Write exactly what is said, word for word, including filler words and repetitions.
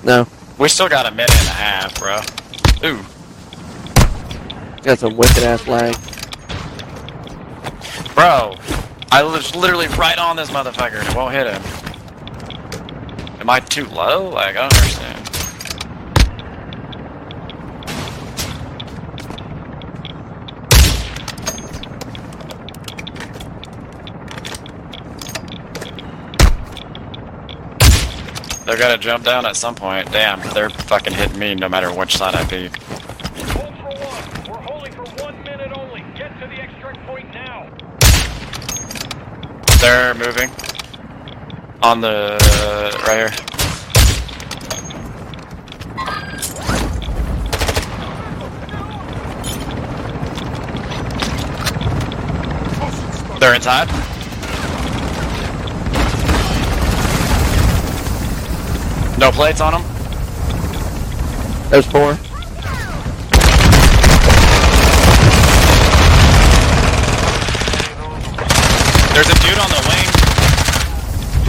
No. We still got a minute and a half, bro. Ooh. Got some wicked ass lag. Bro, I was literally right on this motherfucker and it won't hit him. Am I too low? Like, I don't understand. They're gonna jump down at some point. Damn, they're fucking hitting me no matter which side I be. Hold for one. We're holding for one minute only. Get to the extract point now. They're moving. On the... Uh, right here. They're inside. No plates on them. There's four. There's a dude on the wing.